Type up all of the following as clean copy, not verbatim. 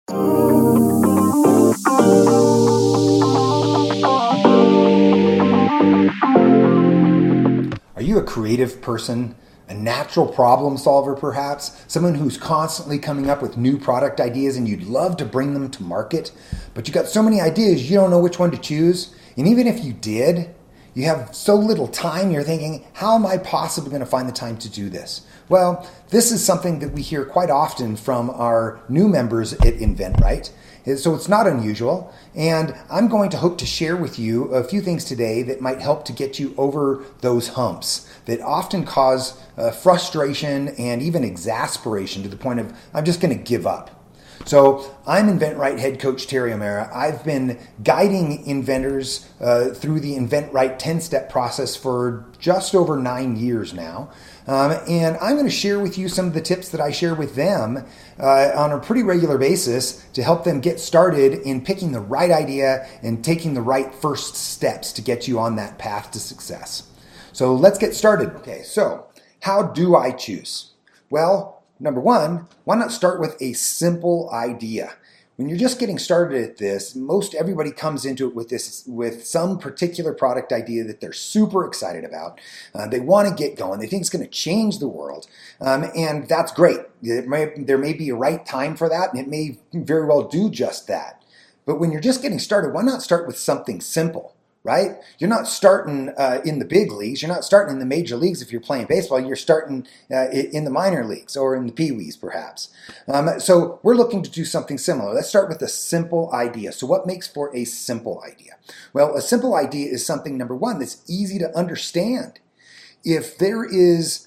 Are you a creative person? A natural problem solver, perhaps? Someone who's constantly coming up with new product ideas and you'd love to bring them to market, but you got so many ideas you don't know which one to choose? And even if you did, you have so little time, you're thinking, how am I possibly going to find the time to do this? Well, this is something that we hear quite often from our new members at InventRight. So it's not unusual, and I'm going to hope to share with you a few things today that might help to get you over those humps that often cause frustration and even exasperation to the point of, I'm just going to give up. So I'm InventRight head coach Terry O'Mara. I've been guiding inventors through the InventRight 10-step process for just over 9 years now. And I'm going to share with you some of the tips that I share with them on a pretty regular basis to help them get started in picking the right idea and taking the right first steps to get you on that path to success. So let's get started. Okay, so how do I choose? Well, number one, why not start with a simple idea? When you're just getting started at this, most everybody comes into it with some particular product idea that they're super excited about. They want to get going. They think it's going to change the world. And that's great. There may be a right time for that, and it may very well do just that. But when you're just getting started, why not start with something simple? Right? You're not starting in the big leagues. You're not starting in the major leagues if you're playing baseball. You're starting in the minor leagues or in the pee-wees, perhaps. So we're looking to do something similar. Let's start with a simple idea. So what makes for a simple idea? Well, a simple idea is something, number one, that's easy to understand. If there's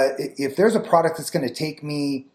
a product that's going to take me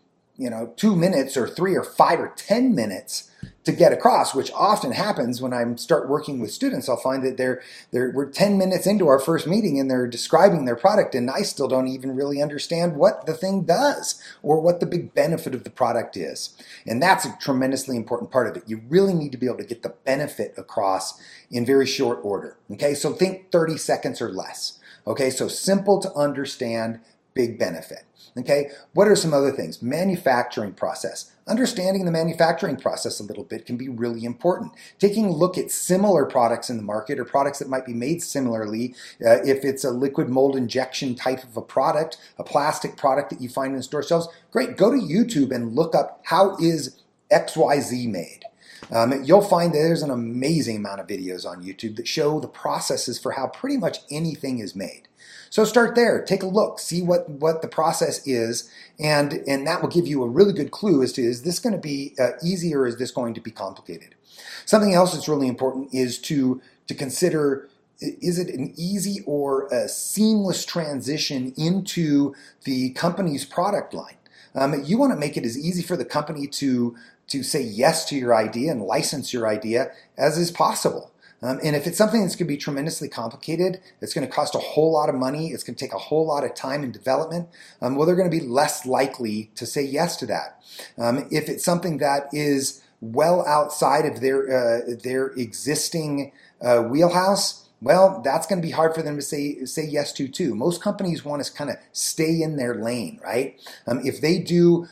2 minutes or 3 or 5 or 10 minutes to get across, which often happens when I start working with students. I'll find that we're 10 minutes into our first meeting and they're describing their product and I still don't even really understand what the thing does or what the big benefit of the product is. And that's a tremendously important part of it. You really need to be able to get the benefit across in very short order. Okay, so think 30 seconds or less. Okay, so simple to understand, big benefit. Okay, what are some other things? Manufacturing process. Understanding the manufacturing process a little bit can be really important. Taking a look at similar products in the market or products that might be made similarly, if it's a liquid mold injection type of a product, a plastic product that you find in store shelves, great, go to YouTube and look up how is XYZ made. You'll find that there's an amazing amount of videos on YouTube that show the processes for how pretty much anything is made. So start there, take a look, see what the process is, and that will give you a really good clue as to, is this going to be easy or is this going to be complicated? Something else that's really important is to consider, is it an easy or a seamless transition into the company's product line? You want to make it as easy for the company to say yes to your idea and license your idea as is possible. And if it's something that's going to be tremendously complicated, it's going to cost a whole lot of money, it's going to take a whole lot of time and development, well, they're going to be less likely to say yes to that. If it's something that is well outside of their existing wheelhouse, well, that's going to be hard for them to say yes to too. Most companies want to kind of stay in their lane, right? If they do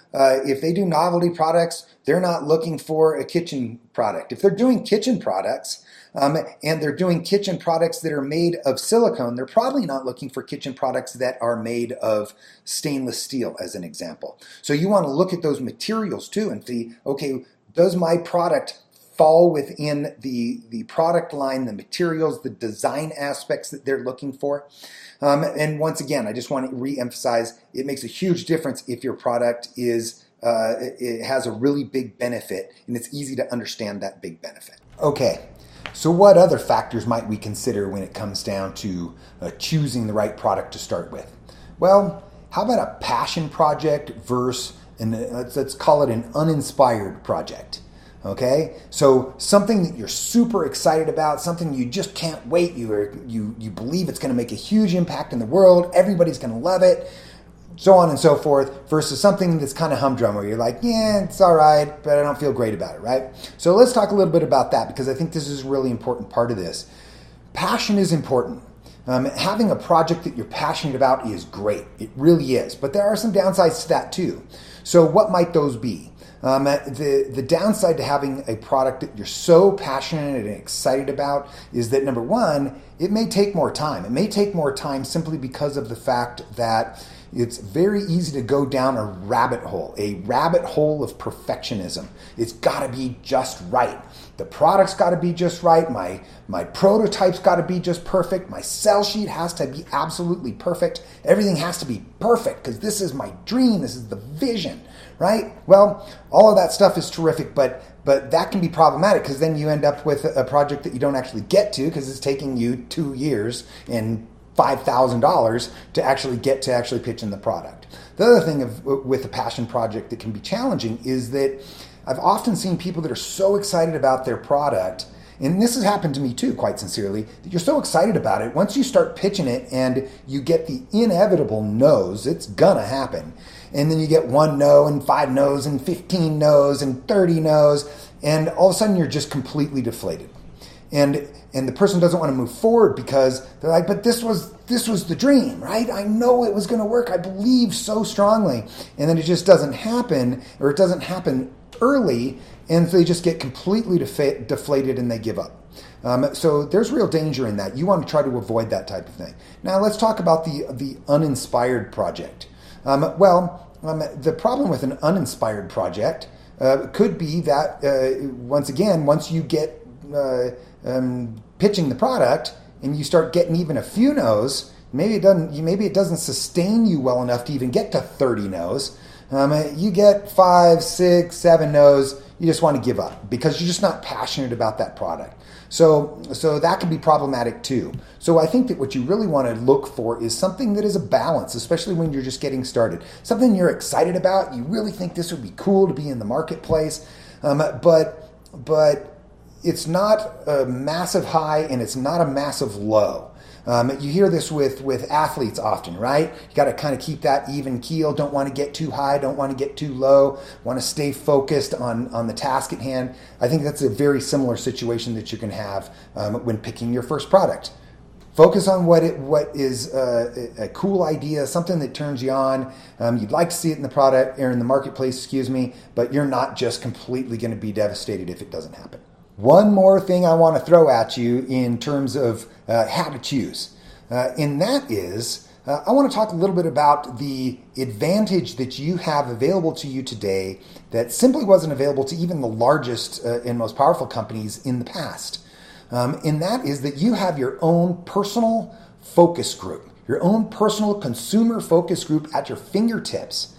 novelty products, they're not looking for a kitchen product. If they're doing kitchen products, and they're doing kitchen products that are made of silicone, they're probably not looking for kitchen products that are made of stainless steel, as an example. So you want to look at those materials too and see, okay, does my product fall within the product line, the materials, the design aspects that they're looking for? And once again, I just want to re-emphasize, it makes a huge difference if your product it has a really big benefit and it's easy to understand that big benefit. Okay. So what other factors might we consider when it comes down to choosing the right product to start with? Well, how about a passion project versus let's call it an uninspired project? Okay, so something that you're super excited about, something you just can't wait. You believe it's going to make a huge impact in the world. Everybody's going to love it. So on and so forth, versus something that's kind of humdrum where you're like, yeah, it's all right, but I don't feel great about it, right? So let's talk a little bit about that because I think this is a really important part of this. Passion is important. Having a project that you're passionate about is great. It really is. But there are some downsides to that too. So what might those be? The downside to having a product that you're so passionate and excited about is that, number one, it may take more time. It may take more time simply because of the fact that it's very easy to go down a rabbit hole of perfectionism. It's got to be just right. The product's got to be just right. My prototype's got to be just perfect. My sell sheet has to be absolutely perfect. Everything has to be perfect because this is my dream. This is the vision, right? Well, all of that stuff is terrific, but that can be problematic because then you end up with a project that you don't actually get to because it's taking you 2 years and $5,000 to actually get to actually pitching the product. The other thing with a passion project that can be challenging is that I've often seen people that are so excited about their product, and this has happened to me too, quite sincerely, that you're so excited about it. Once you start pitching it and you get the inevitable no's, it's gonna happen. And then you get 1 no and 5 no's and 15 no's and 30 no's, and all of a sudden you're just completely deflated. And the person doesn't want to move forward because they're like, but this was the dream, right? I know it was going to work. I believe so strongly. And then it just doesn't happen, or it doesn't happen early, and they just get completely deflated and they give up. So there's real danger in that. You want to try to avoid that type of thing. Now let's talk about the uninspired project. The problem with an uninspired project could be that once you get pitching the product and you start getting even a few no's, maybe it doesn't sustain you well enough to even get to 30 no's. You get 5, 6, 7 no's, you just want to give up because you're just not passionate about that product. So that can be problematic too. So I think that what you really want to look for is something that is a balance, especially when you're just getting started. Something you're excited about, you really think this would be cool to be in the marketplace, but it's not a massive high and it's not a massive low. You hear this with athletes often, right? You got to kind of keep that even keel. Don't want to get too high. Don't want to get too low. Want to stay focused on the task at hand. I think that's a very similar situation that you can have when picking your first product. Focus on what is a cool idea, something that turns you on. You'd like to see it in the product or in the marketplace, but you're not just completely going to be devastated if it doesn't happen. One more thing I want to throw at you in terms of how to choose, and that is I want to talk a little bit about the advantage that you have available to you today that simply wasn't available to even the largest and most powerful companies in the past. And that is that you have your own personal focus group, your own personal consumer focus group at your fingertips.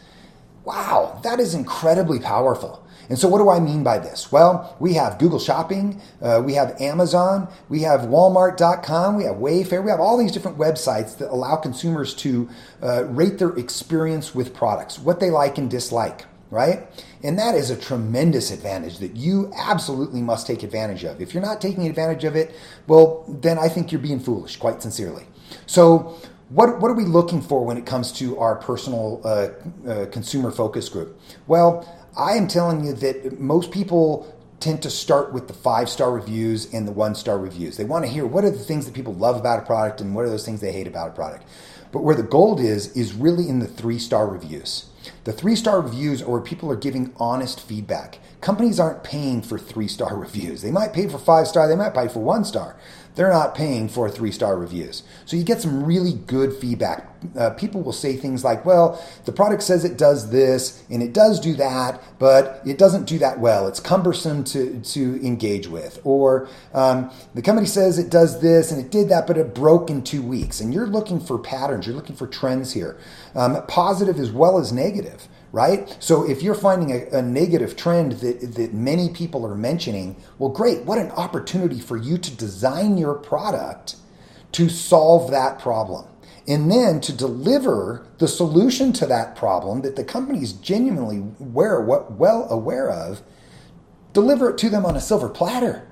Wow, that is incredibly powerful. And so what do I mean by this? Well, we have Google Shopping, we have Amazon, we have Walmart.com, we have Wayfair, we have all these different websites that allow consumers to rate their experience with products, what they like and dislike, right? And that is a tremendous advantage that you absolutely must take advantage of. If you're not taking advantage of it, well, then I think you're being foolish, quite sincerely. So what are we looking for when it comes to our personal consumer focus group? Well, I am telling you that most people tend to start with the 5-star reviews and the 1-star reviews. They want to hear what are the things that people love about a product and what are those things they hate about a product. But where the gold is really in the 3-star reviews. The 3-star reviews are where people are giving honest feedback. Companies aren't paying for 3-star reviews. They might pay for 5-star, they might pay for 1-star. They're not paying for 3-star reviews. So you get some really good feedback. People will say things like, well, the product says it does this and it does do that, but it doesn't do that well. It's cumbersome to engage with. Or the company says it does this and it did that, but it broke in 2 weeks. And you're looking for patterns. You're looking for trends here, positive as well as negative. Right? So if you're finding a negative trend that many people are mentioning, well, great. What an opportunity for you to design your product to solve that problem. And then to deliver the solution to that problem that the company is genuinely well aware of, deliver it to them on a silver platter.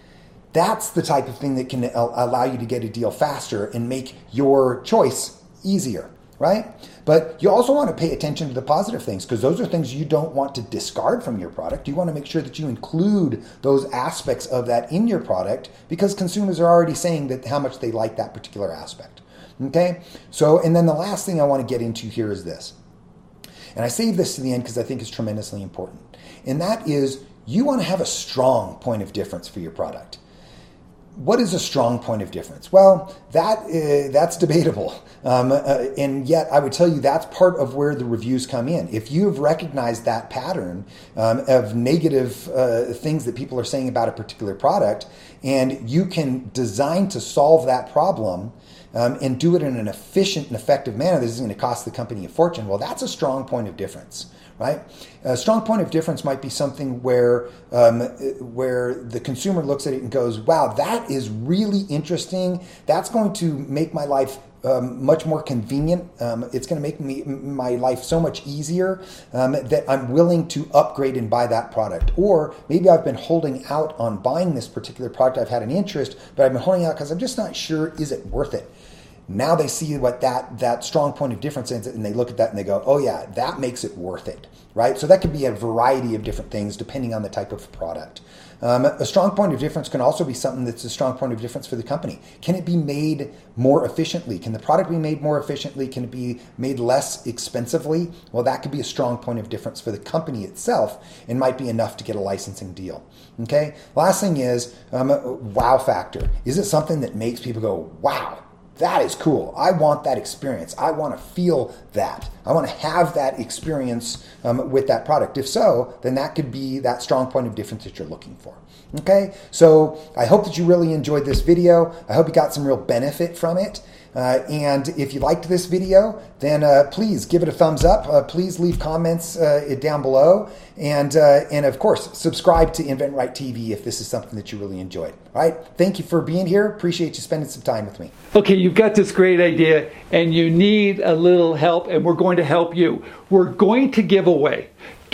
That's the type of thing that can allow you to get a deal faster and make your choice easier. Right? But you also want to pay attention to the positive things because those are things you don't want to discard from your product. You want to make sure that you include those aspects of that in your product because consumers are already saying that how much they like that particular aspect. Okay? So, and then the last thing I want to get into here is this. And I save this to the end because I think it's tremendously important. and that is you want to have a strong point of difference for your product. What is a strong point of difference? Well, that's debatable. And yet I would tell you that's part of where the reviews come in. If you've recognized that pattern of negative things that people are saying about a particular product, and you can design to solve that problem and do it in an efficient and effective manner that isn't going to cost the company a fortune, well, that's a strong point of difference. Right? A strong point of difference might be something where the consumer looks at it and goes, wow, that is really interesting. That's going to make my life much more convenient. It's going to make my life so much easier that I'm willing to upgrade and buy that product. Or maybe I've been holding out on buying this particular product. I've had an interest, but I've been holding out because I'm just not sure, is it worth it? Now they see what that strong point of difference is, and they look at that and they go, oh yeah, that makes it worth it, right? So that could be a variety of different things depending on the type of product. A strong point of difference can also be something that's a strong point of difference for the company. Can it be made more efficiently? Can the product be made more efficiently? Can it be made less expensively? Well, that could be a strong point of difference for the company itself and might be enough to get a licensing deal. Okay. Last thing is wow factor. Is it something that makes people go, wow, that is cool. I want that experience. I want to feel that. I want to have that experience with that product. If so, then that could be that strong point of difference that you're looking for. Okay, so I hope that you really enjoyed this video. I hope you got some real benefit from it. And if you liked this video, then please give it a thumbs up. Please leave comments down below. And of course, subscribe to InventRight TV if this is something that you really enjoyed. All right. Thank you for being here. Appreciate you spending some time with me. Okay, you've got this great idea and you need a little help, and we're going to help you. We're going to give away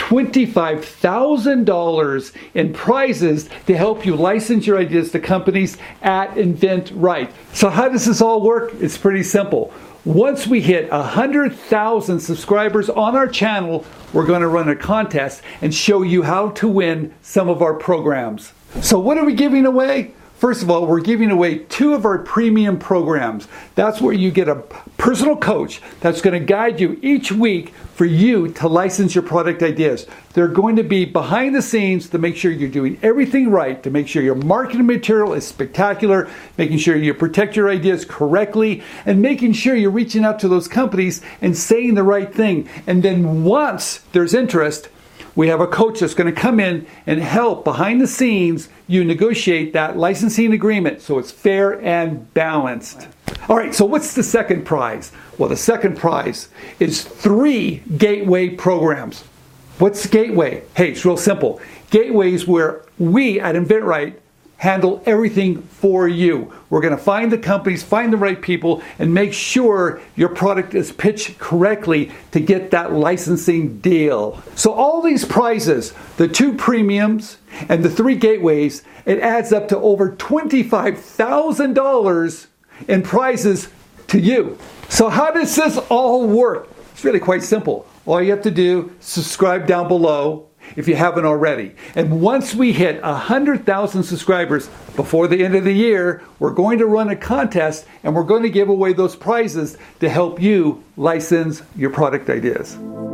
$25,000 in prizes to help you license your ideas to companies at InventRight. So how does this all work? It's pretty simple. Once we hit 100,000 subscribers on our channel, we're going to run a contest and show you how to win some of our programs. So what are we giving away? First of all, we're giving away 2 of our premium programs. That's where you get a personal coach that's going to guide you each week for you to license your product ideas. They're going to be behind the scenes to make sure you're doing everything right, to make sure your marketing material is spectacular, making sure you protect your ideas correctly, and making sure you're reaching out to those companies and saying the right thing. And then once there's interest, we have a coach that's going to come in and help behind the scenes you negotiate that licensing agreement so it's fair and balanced. All right, so what's the second prize? Well, the second prize is 3 Gateway programs. What's Gateway? Hey, it's real simple. Gateway is where we at InventRight handle everything for you. We're going to find the companies, find the right people, and make sure your product is pitched correctly to get that licensing deal. So all these prizes, the 2 premiums and the 3 gateways, it adds up to over $25,000 in prizes to you. So how does this all work? It's really quite simple. All you have to do is subscribe down below if you haven't already. And once we hit 100,000 subscribers before the end of the year, we're going to run a contest and we're going to give away those prizes to help you license your product ideas.